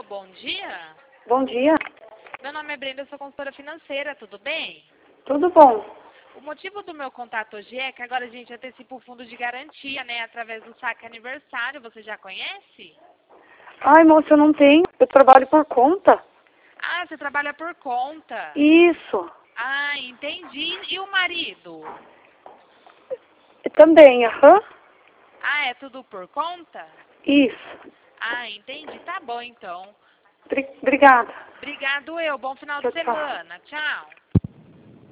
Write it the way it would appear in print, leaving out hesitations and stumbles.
bom dia. Bom dia. Meu nome é Brenda, eu sou consultora financeira, tudo bem? Tudo bom? O motivo do meu contato hoje é que agora a gente antecipa o fundo de garantia, né, através do saque aniversário, você já conhece? Ai, moça, eu não tenho. Eu trabalho por conta. Ah, você trabalha por conta. Isso. Ah, entendi. E o marido? Também, aham. Ah, é tudo por conta? Isso. Ah, entendi. Tá bom, então. Obrigada. Obrigado eu. Bom final de Tchau, tchau. semana. Tchau.